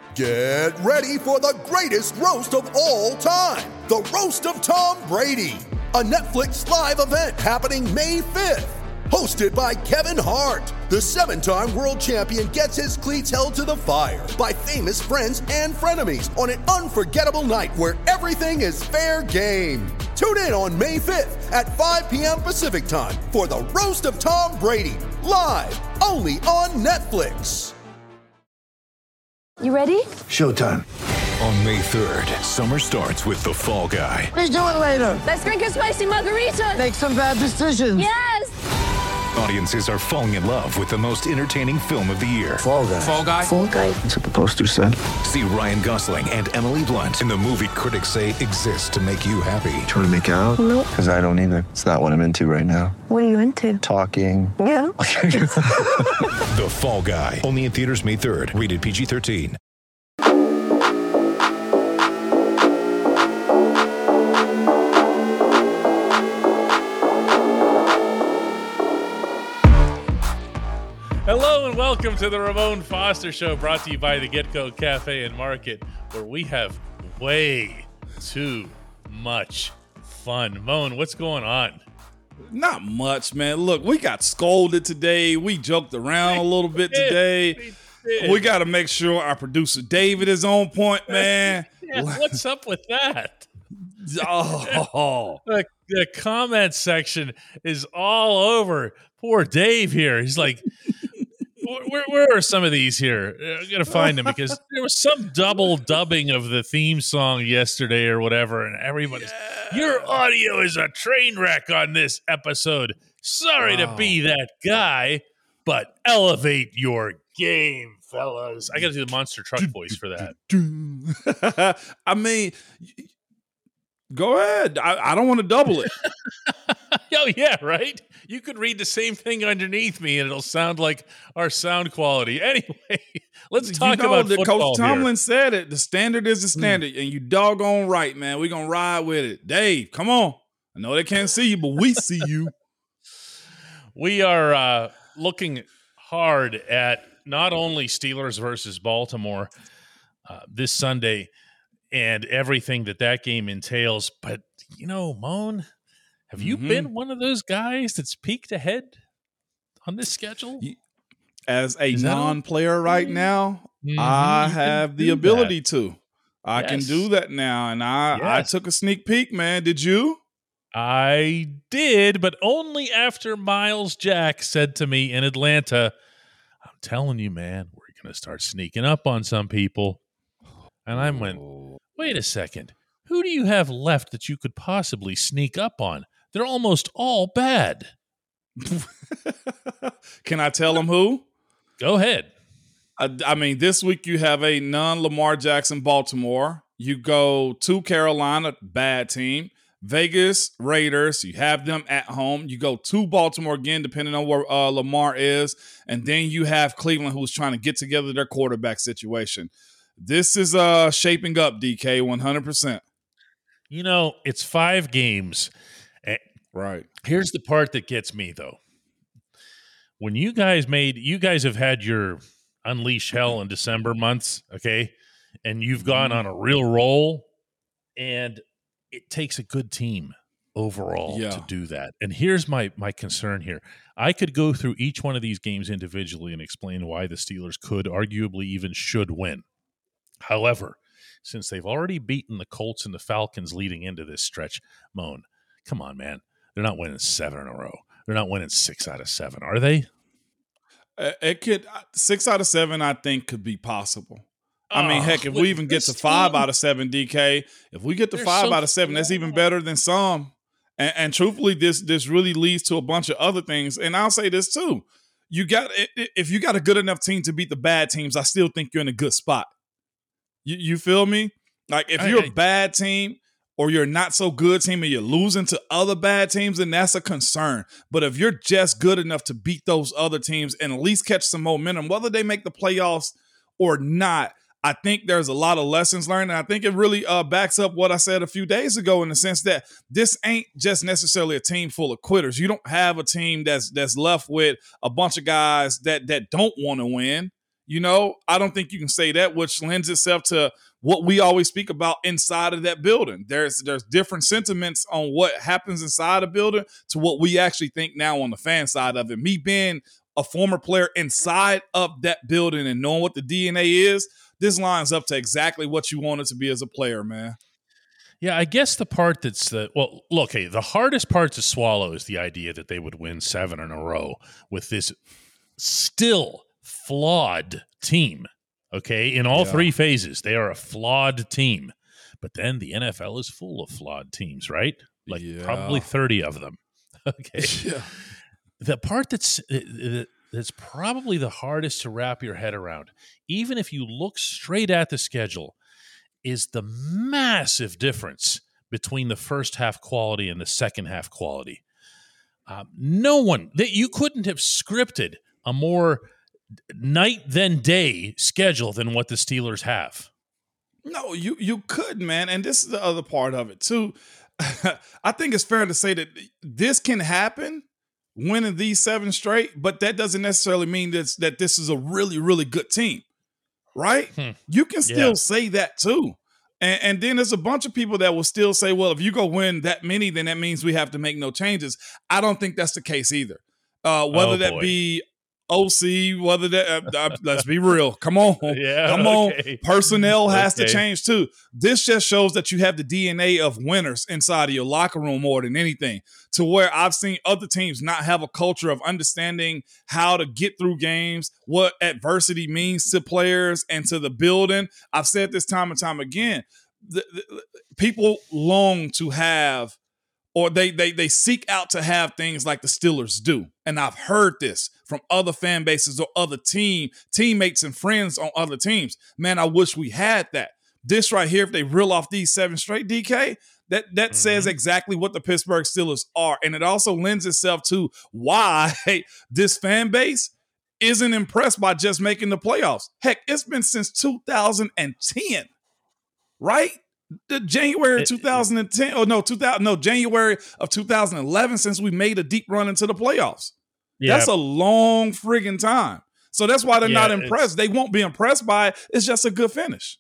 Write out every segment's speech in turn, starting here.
Get ready for the greatest roast of all time, the Roast of Tom Brady, a Netflix live event happening May 5th. Hosted by Kevin Hart, the 7-time world champion gets his cleats held to the fire by famous friends and frenemies on an unforgettable night where everything is fair game. Tune in on May 5th at 5 p.m. Pacific time for the Roast of Tom Brady, live only on Netflix. You ready? Showtime. On May 3rd, summer starts with The Fall Guy. Let's do it later. Let's drink a spicy margarita. Make some bad decisions. Yes! Audiences are falling in love with the most entertaining film of the year. Fall Guy. Fall Guy? Fall Guy. That's what the poster said. See Ryan Gosling and Emily Blunt in the movie critics say exists to make you happy. Trying to make it out? Nope. Because I don't either. It's not what I'm into right now. What are you into? Talking. Yeah. The Fall Guy. Only in theaters May 3rd. Rated PG-13. Hello and welcome to the Ramon Foster Show, brought to you by the Get-Go Cafe and Market, where we have way too much fun. Moan, what's going on? Not much, man. Look, we got scolded today. We joked around a little bit today. We got to make sure our producer David is on point, man. Yeah, what's up with that? Oh, The comment section is all over poor Dave here. He's like, where are some of these here? I gotta find them because there was some double dubbing of the theme song yesterday or whatever, and everybody's your audio is a train wreck on this episode. Sorry to be that guy, but elevate your game, fellas. I gotta do the monster truck voice for that. I mean, go ahead. I don't want to double it. Oh, yeah, right? You could read the same thing underneath me, and it'll sound like our sound quality. Anyway, let's talk about football. Coach Tomlin here. said it. The standard is the standard, and you doggone right, man. We're going to ride with it. Dave, come on. I know they can't see you, but we see you. We are looking hard at not only Steelers versus Baltimore this Sunday and everything that game entails, but, Moan, have you been one of those guys that's peeked ahead on this schedule? As a non-player right now, I have the ability to. I can do that now, and I took a sneak peek, man. Did you? I did, but only after Miles Jack said to me in Atlanta, I'm telling you, man, we're going to start sneaking up on some people. And I went, wait a second. Who do you have left that you could possibly sneak up on? They're almost all bad. Can I tell them who? Go ahead. I mean, this week you have a non-Lamar Jackson Baltimore. You go to Carolina, bad team. Vegas Raiders, you have them at home. You go to Baltimore again, depending on where Lamar is. And then you have Cleveland, who's trying to get together their quarterback situation. This is shaping up, DK, 100%. It's 5 games. Right. Here's the part that gets me, though. When you guys have had your Unleash Hell in December months, okay? And you've gone on a real roll, and it takes a good team overall to do that. And here's my concern here. I could go through each one of these games individually and explain why the Steelers could, arguably even should win. However, since they've already beaten the Colts and the Falcons leading into this stretch, Moan, come on, man. They're not winning 7 in a row. They're not winning 6 out of 7, are they? It could 6 out of 7, I think, could be possible. I mean, heck, if we even get to 5 out of 7, DK, if we get to 5 out of 7, that's even better than some. And truthfully, this really leads to a bunch of other things. And I'll say this too: if you got a good enough team to beat the bad teams, I still think you're in a good spot. You feel me? Like if you're a bad team or you're not so good team and you're losing to other bad teams, then that's a concern. But if you're just good enough to beat those other teams and at least catch some momentum, whether they make the playoffs or not, I think there's a lot of lessons learned. And I think it really backs up what I said a few days ago in the sense that this ain't just necessarily a team full of quitters. You don't have a team that's left with a bunch of guys that don't want to win. You know, I don't think you can say that, which lends itself to what we always speak about inside of that building. There's different sentiments on what happens inside a building to what we actually think now on the fan side of it. Me being a former player inside of that building and knowing what the DNA is, this lines up to exactly what you want it to be as a player, man. Yeah, I guess the part that's the hardest part to swallow is the idea that they would win 7 in a row with this still flawed team. Okay, in all three phases, they are a flawed team. But then the NFL is full of flawed teams, right? Like probably 30 of them. Okay, the part that's probably the hardest to wrap your head around, even if you look straight at the schedule, is the massive difference between the first half quality and the second half quality. You couldn't have scripted a more night than day schedule than what the Steelers have. No, you could, man. And this is the other part of it too. I think it's fair to say that this can happen, winning these 7 straight, but that doesn't necessarily mean that this is a really, really good team. Right? You can still say that too. And then there's a bunch of people that will still say, well, if you go win that many, then that means we have to make no changes. I don't think that's the case either. Whether that be OC, whether that, let's be real. Come on. Come on. Personnel has to change too. This just shows that you have the DNA of winners inside of your locker room more than anything, to where I've seen other teams not have a culture of understanding how to get through games, what adversity means to players and to the building. I've said this time and time again, people long to have, or they seek out to have things like the Steelers do. And I've heard this from other fan bases or other teammates and friends on other teams. Man, I wish we had that. This right here, if they reel off these 7 straight, DK, that says exactly what the Pittsburgh Steelers are. And it also lends itself to why this fan base isn't impressed by just making the playoffs. Heck, it's been since 2010, right? The January of 2010, January of 2011, since we made a deep run into the playoffs. Yeah. That's a long friggin' time. So that's why they're not impressed. They won't be impressed by it. It's just a good finish.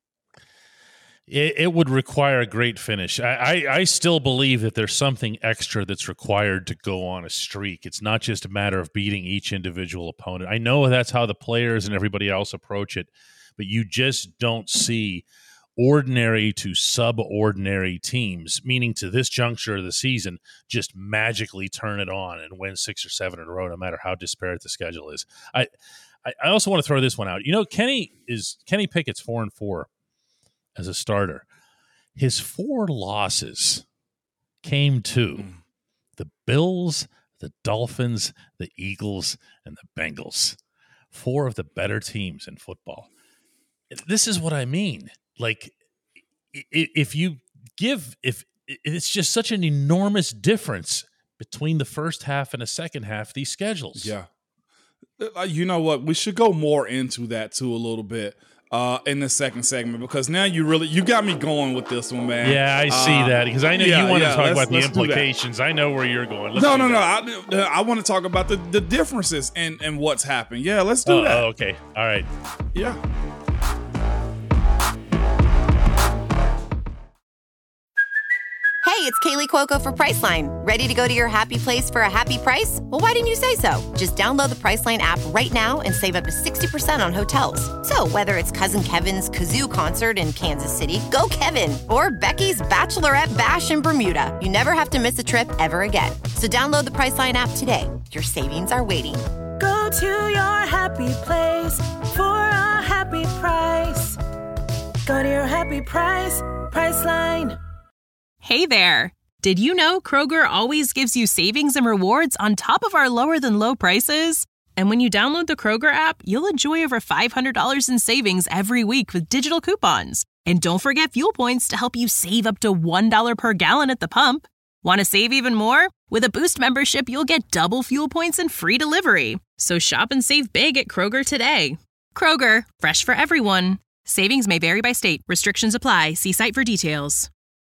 It would require a great finish. I still believe that there's something extra that's required to go on a streak. It's not just a matter of beating each individual opponent. I know that's how the players and everybody else approach it, but you just don't see ordinary to subordinary teams, meaning to this juncture of the season, just magically turn it on and win 6 or 7 in a row, no matter how disparate the schedule is. I also want to throw this one out. You know, Kenny Pickett's 4-4 as a starter. His 4 losses came to the Bills, the Dolphins, the Eagles, and the Bengals. 4 of the better teams in football. This is what I mean. Like, if it's just such an enormous difference between the first half and the second half of these schedules. Yeah. You know what? We should go more into that too a little bit in the second segment, because now you got me going with this one, man. Yeah, I see that, because I know you want to talk about the implications. I know where you're going. No. I want to talk about the differences and what's happened. Yeah, let's do that. Oh, okay. All right. Yeah. Hey, it's Kaylee Cuoco for Priceline. Ready to go to your happy place for a happy price? Well, why didn't you say so? Just download the Priceline app right now and save up to 60% on hotels. So whether it's Cousin Kevin's Kazoo Concert in Kansas City, go Kevin, or Becky's Bachelorette Bash in Bermuda, you never have to miss a trip ever again. So download the Priceline app today. Your savings are waiting. Go to your happy place for a happy price. Go to your happy price, Priceline. Hey there! Did you know Kroger always gives you savings and rewards on top of our lower-than-low prices? And when you download the Kroger app, you'll enjoy over $500 in savings every week with digital coupons. And don't forget fuel points to help you save up to $1 per gallon at the pump. Want to save even more? With a Boost membership, you'll get double fuel points and free delivery. So shop and save big at Kroger today. Kroger, fresh for everyone. Savings may vary by state. Restrictions apply. See site for details.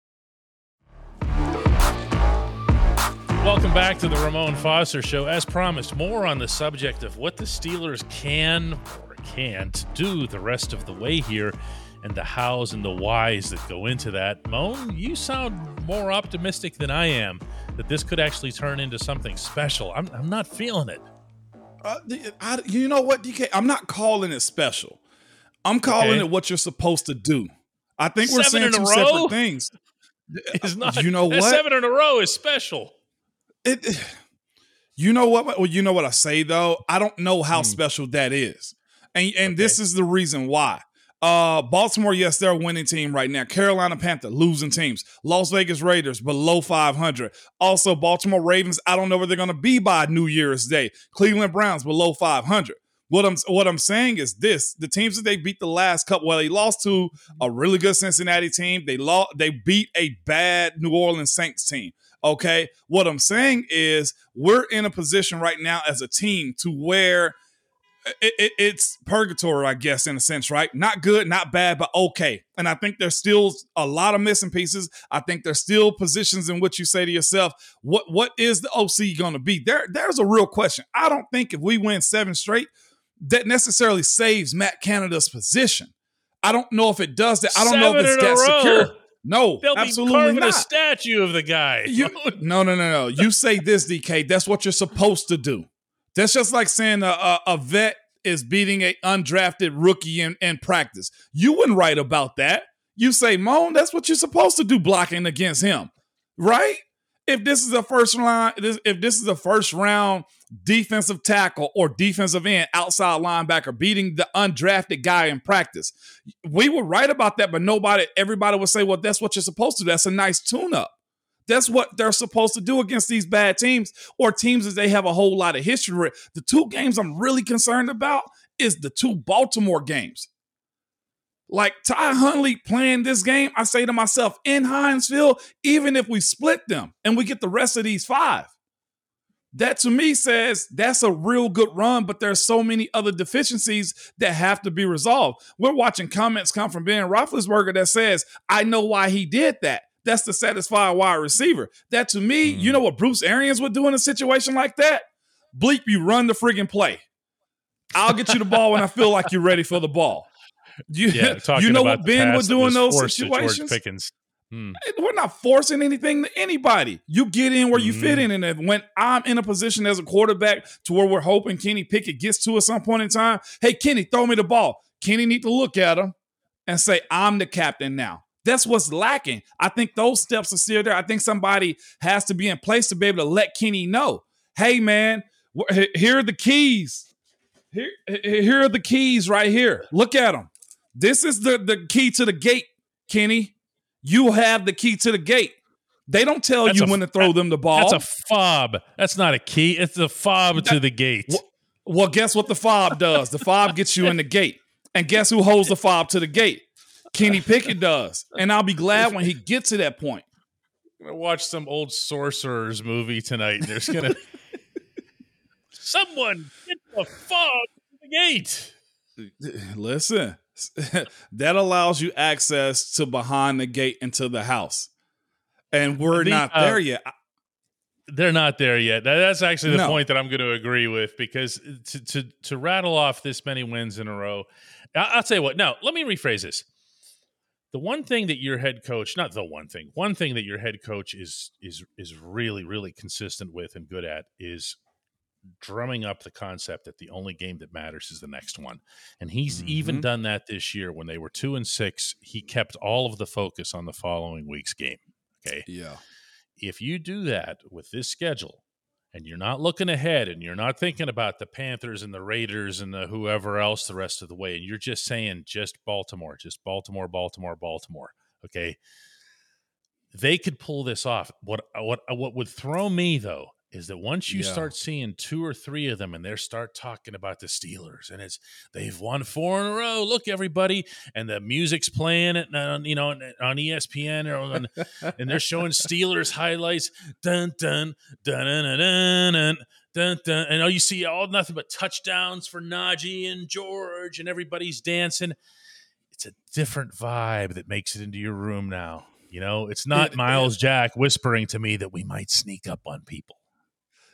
Welcome back to the Ramon Foster Show. As promised, more on the subject of what the Steelers can or can't do the rest of the way here, and the hows and the whys that go into that. Moan, you sound more optimistic than I am that this could actually turn into something special. I'm not feeling it. You know what, DK? I'm not calling it special. I'm calling it what you're supposed to do. I think we're saying two separate things. It's not. You know what? 7 in a row is special. You know what? Well, you know what I say though. I don't know how special that is, and this is the reason why. Baltimore, yes, they're a winning team right now. Carolina Panthers, losing teams. Las Vegas Raiders, below 500. Also, Baltimore Ravens, I don't know where they're going to be by New Year's Day. Cleveland Browns, below 500. What I'm saying is this: the teams that they beat the last couple, well, they lost to a really good Cincinnati team. They beat a bad New Orleans Saints team. Okay, what I'm saying is we're in a position right now as a team to where it's purgatory, I guess, in a sense, right? Not good, not bad, but okay. And I think there's still a lot of missing pieces. I think there's still positions in which you say to yourself, what is the OC going to be? There's a real question. I don't think if we win 7 straight, that necessarily saves Matt Canada's position. I don't know if it does that. I don't know if it's that secure. No, they'll absolutely be carving not. a statue of the guy. No. You say this, DK. That's what you're supposed to do. That's just like saying a vet is beating an undrafted rookie in practice. You wouldn't write about that. You say, Moan, that's what you're supposed to do blocking against him, right? If this is a first round defensive tackle or defensive end, outside linebacker beating the undrafted guy in practice, we would write about that, but everybody would say, well, that's what you're supposed to do. That's a nice tune-up. That's what they're supposed to do against these bad teams or teams that they have a whole lot of history with. The 2 games I'm really concerned about is the 2 Baltimore games. Like Ty Huntley playing this game, I say to myself, in Heinz Field, even if we split them and we get the rest of these 5, that to me says that's a real good run, but there's so many other deficiencies that have to be resolved. We're watching comments come from Ben Roethlisberger that says, I know why he did that. That's the satisfied wide receiver. That to me, you know what Bruce Arians would do in a situation like that? Bleep, you run the friggin' play. I'll get you the ball when I feel like you're ready for the ball. You know what Ben would do in those situations? We're not forcing anything to anybody. You get in where you fit in. And when I'm in a position as a quarterback to where we're hoping Kenny Pickett gets to at some point in time, hey, Kenny, throw me the ball. Kenny need to look at him and say, I'm the captain now. That's what's lacking. I think those steps are still there. I think somebody has to be in place to be able to let Kenny know, hey, man, here are the keys. Here are the keys right here. Look at them. This is the key to the gate, Kenny. You have the key to the gate. They don't tell you when to throw them the ball. That's a fob. That's not a key. It's a fob to the gate. Well, guess what the fob does? The fob gets you in the gate. And guess who holds the fob to the gate? Kenny Pickett does. And I'll be glad when he gets to that point. I'm going to watch some old sorcerers movie tonight. There's going to someone get the fob to the gate. Listen, that allows you access to behind the gate into the house. And we're not there yet. They're not there yet. That's actually the point that I'm going to agree with, because to rattle off this many wins in a row, I'll tell you what. No, let me rephrase this. The one thing that your head coach, not the one thing that your head coach is really, really consistent with and good at is drumming up the concept that the only game that matters is the next one. And he's even done that this year. When they were 2-6, he kept all of the focus on the following week's game. Okay. Yeah. If you do that with this schedule and you're not looking ahead and you're not thinking about the Panthers and the Raiders and the whoever else the rest of the way, and you're just saying just Baltimore, okay, they could pull this off. What would throw me, though, is that once you start seeing 2 or 3 of them and they start talking about the Steelers and they've won 4 in a row. Look, everybody. And the music's playing it, on ESPN and they're showing Steelers highlights. Dun, dun, dun, dun, dun, dun, dun, dun, dun. And all you see nothing but touchdowns for Najee and George and everybody's dancing. It's a different vibe that makes it into your room now. It's not Miles Jack whispering to me that we might sneak up on people.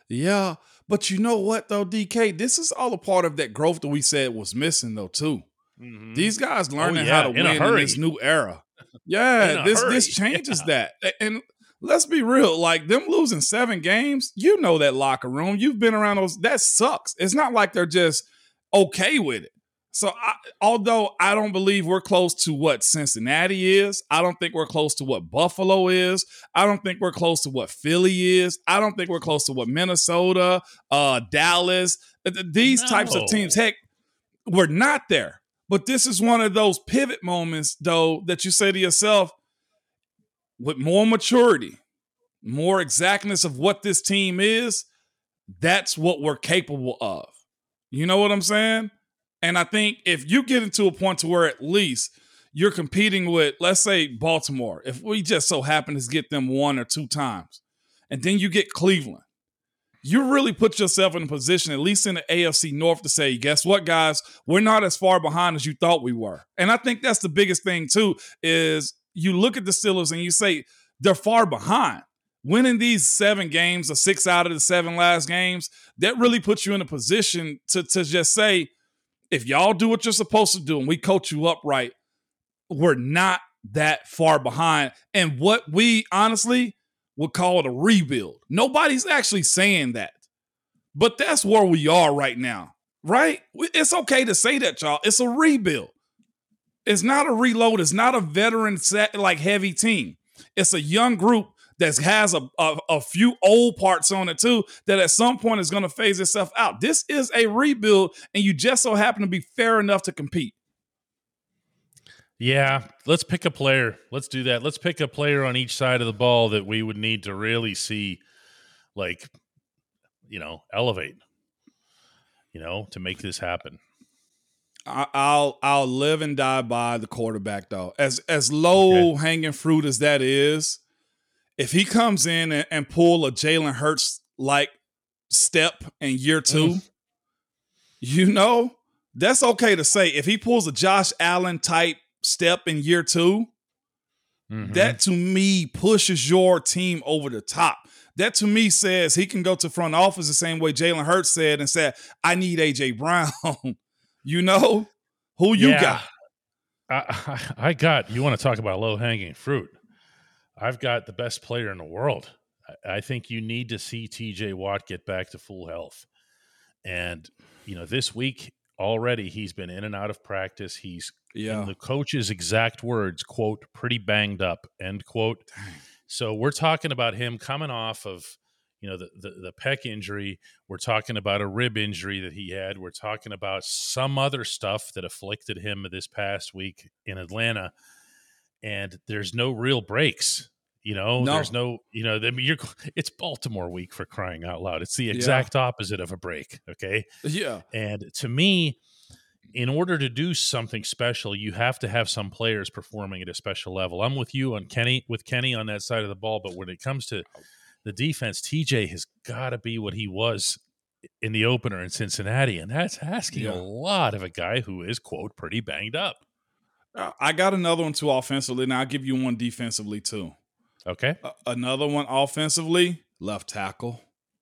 Yeah, but you know what though, DK? This is all a part of that growth that we said was missing though too. Mm-hmm. These guys learning how to win in this new era. Yeah, this changes that. And let's be real, like them losing 7 games, you know that locker room. You've been around those. That sucks. It's not like they're just okay with it. So although I don't believe we're close to what Cincinnati is, I don't think we're close to what Buffalo is. I don't think we're close to what Philly is. I don't think we're close to what Minnesota, Dallas, these types of teams. Heck, we're not there. But this is one of those pivot moments, though, that you say to yourself, with more maturity, more exactness of what this team is, that's what we're capable of. You know what I'm saying? And I think if you get into a point to where at least you're competing with, let's say, Baltimore, if we just so happen to get them 1 or 2 times, and then you get Cleveland, you really put yourself in a position, at least in the AFC North, to say, guess what, guys? We're not as far behind as you thought we were. And I think that's the biggest thing, too, is you look at the Steelers and you say, they're far behind. Winning these 7 games or 6 out of the 7 last games, that really puts you in a position to just say, if y'all do what you're supposed to do and we coach you up right, we're not that far behind. And what we honestly would call it a rebuild. Nobody's actually saying that. But that's where we are right now, right? It's okay to say that, y'all. It's a rebuild. It's not a reload. It's not a veteran like heavy team. It's a young group that has a few old parts on it too, that at some point is going to phase itself out. This is a rebuild, and you just so happen to be fair enough to compete. Yeah, let's pick a player. Let's do that. Let's pick a player on each side of the ball that we would need to really see, like, elevate, to make this happen. I'll live and die by the quarterback, though. As low hanging fruit as that is, if he comes in and pull a Jalen Hurts like step in year 2, that's okay to say. If he pulls a Josh Allen type step in year 2, that to me pushes your team over the top. That to me says he can go to front office the same way Jalen Hurts said and said, I need A.J. Brown. Who you got? I got, you want to talk about low-hanging fruit. I've got the best player in the world. I think you need to see T.J. Watt get back to full health. And, this week already he's been in and out of practice. He's, in the coach's exact words, quote, pretty banged up, end quote. Dang. So we're talking about him coming off of, the pec injury. We're talking about a rib injury that he had. We're talking about some other stuff that afflicted him this past week in Atlanta. And there's no real breaks, there's no, it's Baltimore week, for crying out loud. It's the exact opposite of a break. Okay. Yeah. And to me, in order to do something special, you have to have some players performing at a special level. I'm with you on Kenny on that side of the ball. But when it comes to the defense, TJ has got to be what he was in the opener in Cincinnati. And that's asking a lot of a guy who is, quote, pretty banged up. I got another one too offensively, and I'll give you one defensively too. Okay. Another one offensively, left tackle.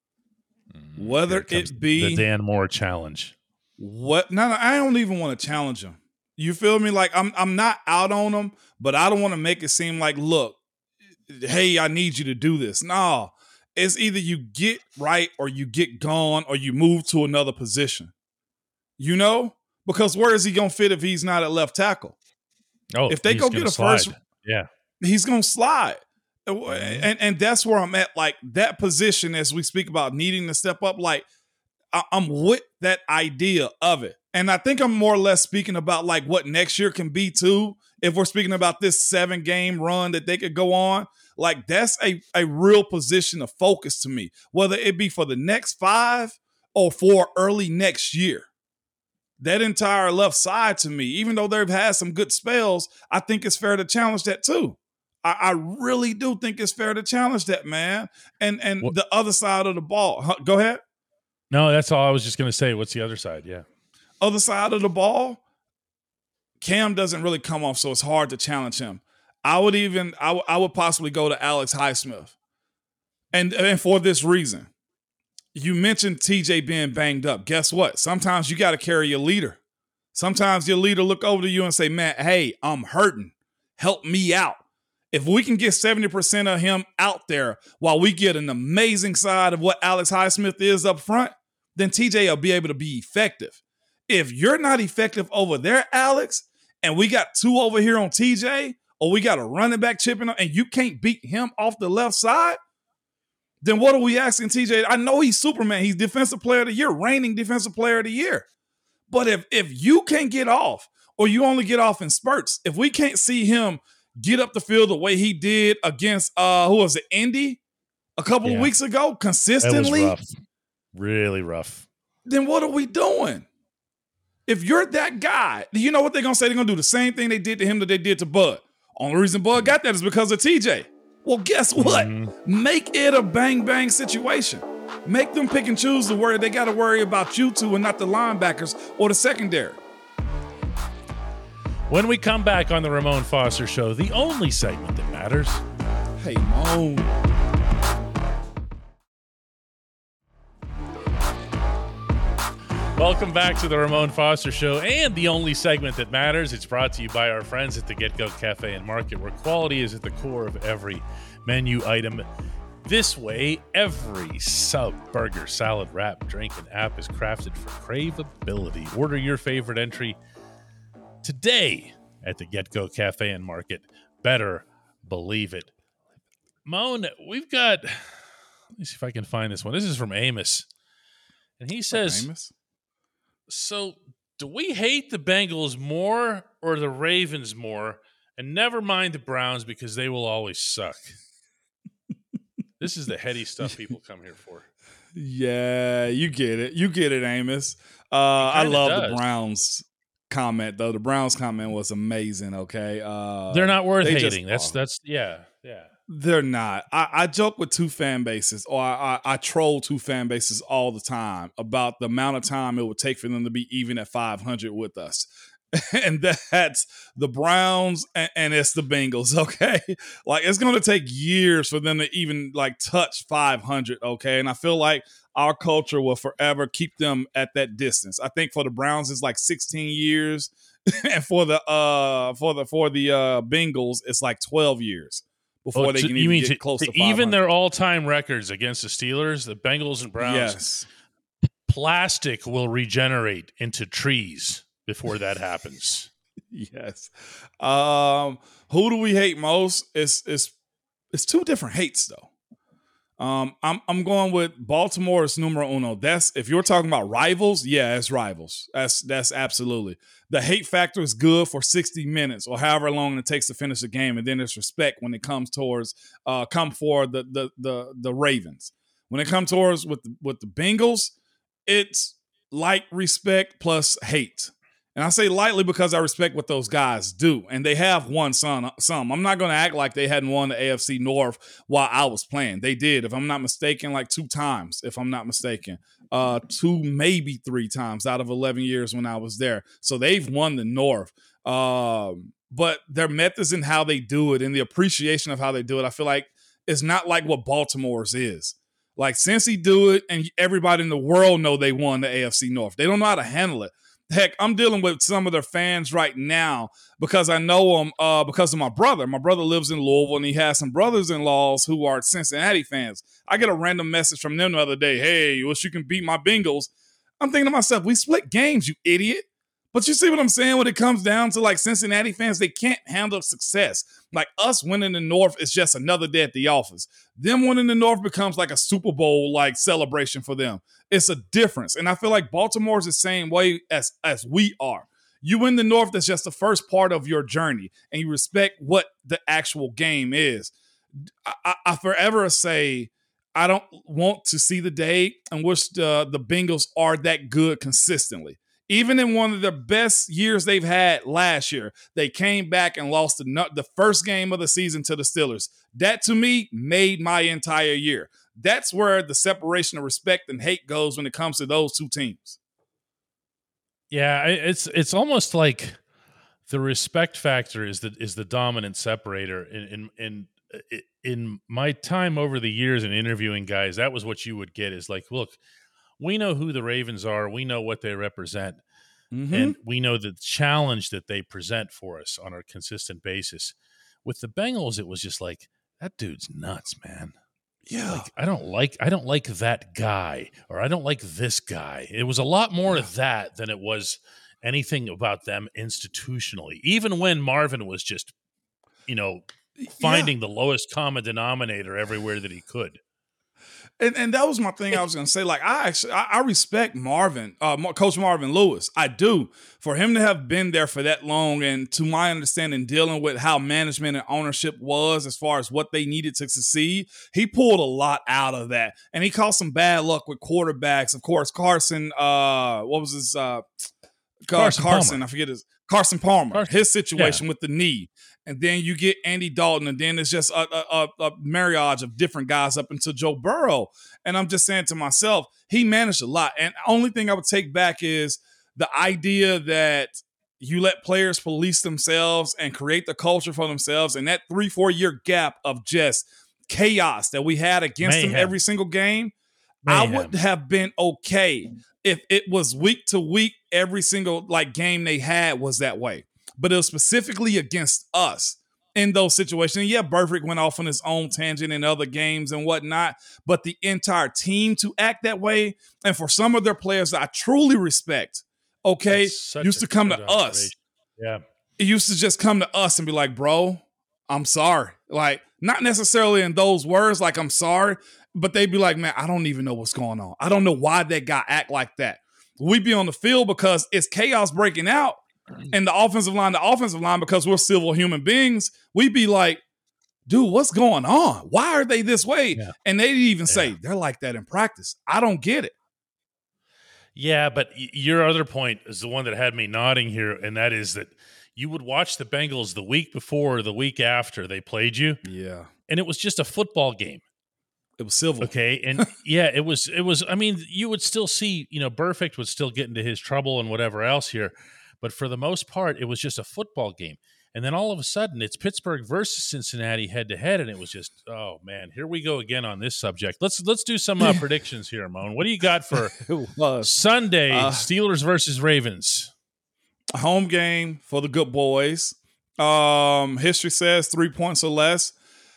Whether it be the Dan Moore challenge. No, I don't even want to challenge him. You feel me? Like I'm not out on him, but I don't want to make it seem like, look, hey, I need you to do this. No, it's either you get right or you get gone or you move to another position. Because where is he gonna fit if he's not at left tackle? Oh, if they go get a first, he's gonna slide. Mm-hmm. And that's where I'm at. Like that position, as we speak about needing to step up, like I'm with that idea of it. And I think I'm more or less speaking about like what next year can be too. If we're speaking about this 7-game run that they could go on, like that's a real position of focus to me, whether it be for the next 5 or for early next year. That entire left side to me, even though they've had some good spells, I think it's fair to challenge that too. I really do think it's fair to challenge that, man. And the other side of the ball. Go ahead. No, that's all I was just going to say. What's the other side? Yeah. Other side of the ball, Cam doesn't really come off, so it's hard to challenge him. I would possibly go to Alex Highsmith. And for this reason. you mentioned TJ being banged up. Guess what? Sometimes you got to carry your leader. Sometimes your leader look over to you and say, man, hey, I'm hurting. Help me out. If we can get 70% of him out there while we get an amazing side of what Alex Highsmith is up front, then TJ will be able to be effective. If you're not effective over there, Alex, and we got two over here on TJ, or we got a running back chipping and you can't beat him off the left side, then what are we asking TJ? I know he's Superman. He's Defensive Player of the Year, reigning Defensive Player of the Year. But if you can't get off, or you only get off in spurts, if we can't see him get up the field the way he did against, who was it, Indy a couple of weeks ago, consistently. That was rough. Really rough. Then what are we doing? If you're that guy, do you know what they're going to say? They're going to do the same thing they did to him that they did to Bud. Only reason Bud got that is because of TJ. Well, guess what? Make it a bang-bang situation. Make them pick and choose the word. They got to worry about you two and not the linebackers or the secondary. When we come back on the Ramon Foster Show, the only segment that matters. Hey, Mo. Welcome back to the Ramon Foster Show and the only segment that matters. It's brought to you by our friends at the Get Go Cafe and Market, where quality is at the core of every menu item. This way, every sub, burger, salad, wrap, drink, and app is crafted for craveability. Order your favorite entry today at the Get Go Cafe and Market. Better believe it. Moan, we've got, let me see if I can find this one. This is from Amos. And he says, Amos? So do we hate the Bengals more or the Ravens more? And never mind the Browns because they will always suck. This is the heady stuff people come here for. Yeah, you get it. You get it, Amos. I love the Browns comment, though. The Browns comment was amazing, okay? They're not worth hating. That's yeah. They're not. I joke with two fan bases, or I troll two fan bases all the time about the amount of time it would take for them to be even at 500 with us. And that's the Browns and it's the Bengals, okay? Like, it's going to take years for them to even, like, touch 500, okay? And I feel like our culture will forever keep them at that distance. I think for the Browns, it's like 16 years. And for the Bengals, it's like 12 years. Before they can even get close to 500. Even their all-time records against the Steelers, the Bengals and Browns, yes. Plastic will regenerate into trees before that happens. Yes. Who do we hate most? It's two different hates, though. I'm going with Baltimore's numero uno. That's, if you're talking about rivals, yeah, it's rivals. That's absolutely. The hate factor is good for 60 minutes or however long it takes to finish the game, and then there's respect when it comes towards come for the Ravens. When it comes towards with the Bengals, it's like respect plus hate. And I say lightly because I respect what those guys do. And they have won some. I'm not going to act like they hadn't won the AFC North while I was playing. They did, if I'm not mistaken, like 2 times, if I'm not mistaken. 2, maybe 3 times out of 11 years when I was there. So they've won the North. But their methods and how they do it and the appreciation of how they do it, I feel like it's not like what Baltimore's is. Like, Cincy do it and everybody in the world know they won the AFC North. They don't know how to handle it. Heck, I'm dealing with some of their fans right now because I know them because of my brother. My brother lives in Louisville, and he has some brothers-in-laws who are Cincinnati fans. I get a random message from them the other day. Hey, wish you can beat my Bengals. I'm thinking to myself, we split games, you idiot. But you see what I'm saying? When it comes down to, like, Cincinnati fans, they can't handle success. Like, us winning the North is just another day at the office. Them winning the North becomes like a Super Bowl, like, celebration for them. It's a difference. And I feel like Baltimore's the same way as we are. You win the North, that's just the first part of your journey. And you respect what the actual game is. I forever say I don't want to see the day in which the Bengals are that good consistently. Even in one of the best years they've had last year, they came back and lost the first game of the season to the Steelers. That, to me, made my entire year. That's where the separation of respect and hate goes when it comes to those two teams. Yeah, it's almost like the respect factor is the dominant separator. In in my time over the years in interviewing guys, that was what you would get is like, look, we know who the Ravens are. We know what they represent. Mm-hmm. And we know the challenge that they present for us on a consistent basis. With the Bengals, it was just like, that dude's nuts, man. Yeah. Like, I don't like that guy, or I don't like this guy. It was a lot more of that than it was anything about them institutionally. Even when Marvin was just, finding the lowest common denominator everywhere that he could. And that was my thing I was going to say. Like, I respect Marvin, Coach Marvin Lewis. I do. For him to have been there for that long, and to my understanding, dealing with how management and ownership was as far as what they needed to succeed, he pulled a lot out of that. And he caused some bad luck with quarterbacks. Of course, Carson, what was his Carson, I forget his Carson Palmer, his situation with the knee. And then you get Andy Dalton, and then it's just a marriage of different guys up until Joe Burrow. And I'm just saying to myself, he managed a lot. And the only thing I would take back is the idea that you let players police themselves and create the culture for themselves. And that 3-4 year gap of just chaos that we had against them every single game, I would have been okay if it was week to week, every single game they had was that way. But it was specifically against us in those situations. And yeah, Burfict went off on his own tangent in other games and whatnot, but the entire team to act that way, and for some of their players that I truly respect, used to come to us. Yeah. It used to just come to us and be like, bro, I'm sorry. Like, not necessarily in those words, like, I'm sorry, but they'd be like, man, I don't even know what's going on. I don't know why that guy act like that. We'd be on the field because it's chaos breaking out. And the offensive line, because we're civil human beings, we'd be like, dude, what's going on? Why are they this way? Yeah. And they'd even say, they're like that in practice. I don't get it. Yeah, but your other point is the one that had me nodding here, and that is that you would watch the Bengals the week before or the week after they played you. Yeah. And it was just a football game. It was civil. Okay. And it was, I mean, you would still see, Burfict would still get into his trouble and whatever else here. But for the most part, it was just a football game. And then all of a sudden, it's Pittsburgh versus Cincinnati head-to-head, and it was just, oh, man, here we go again on this subject. Let's do some predictions here, Moan. What do you got for Sunday, Steelers versus Ravens? A home game for the good boys. History says 3 points or less.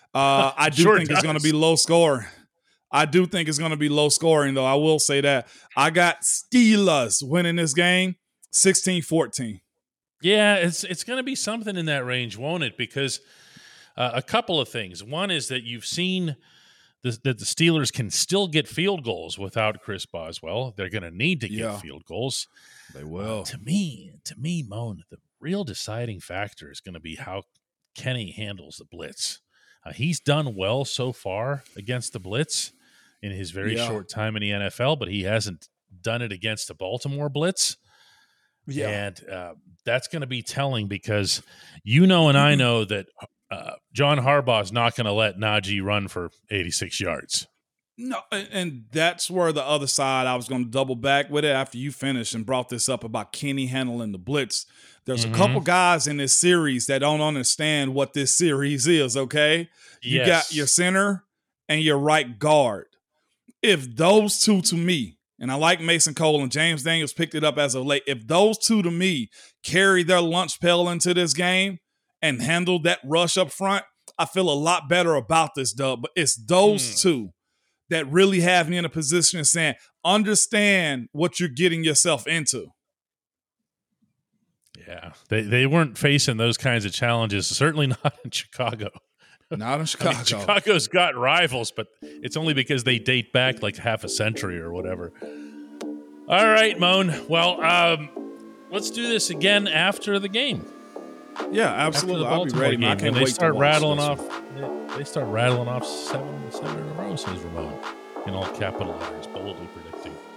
I do think it's going to be low scoring. I do think it's going to be low scoring, though. I will say that. I got Steelers winning this game. 16-14. Yeah, it's going to be something in that range, won't it? Because a couple of things. One is that you've seen that the Steelers can still get field goals without Chris Boswell. They're going to need to get field goals. They will. To me, Moan, the real deciding factor is going to be how Kenny handles the blitz. He's done well so far against the blitz in his very short time in the NFL, but he hasn't done it against the Baltimore blitz. Yeah. And that's going to be telling because and I know that John Harbaugh is not going to let Najee run for 86 yards. No, and that's where the other side, I was going to double back with it after you finished and brought this up about Kenny handling the blitz. There's a couple guys in this series that don't understand what this series is, okay? You got your center and your right guard. If those two, to me, and I like Mason Cole and James Daniels picked it up as of late. If those two, to me, carry their lunch pail into this game and handle that rush up front, I feel a lot better about this, Dub. But it's those two that really have me in a position of saying, understand what you're getting yourself into. Yeah, they weren't facing those kinds of challenges, certainly not in Chicago. Not in Chicago. Chicago's got rivals, but it's only because they date back like half a century or whatever. All right, Moan. Well, let's do this again after the game. Yeah, absolutely. I'll be ready. Game. I can't wait to rattle off. They start rattling off seven in a row, says Ramon, in all capital letters, boldly predicting.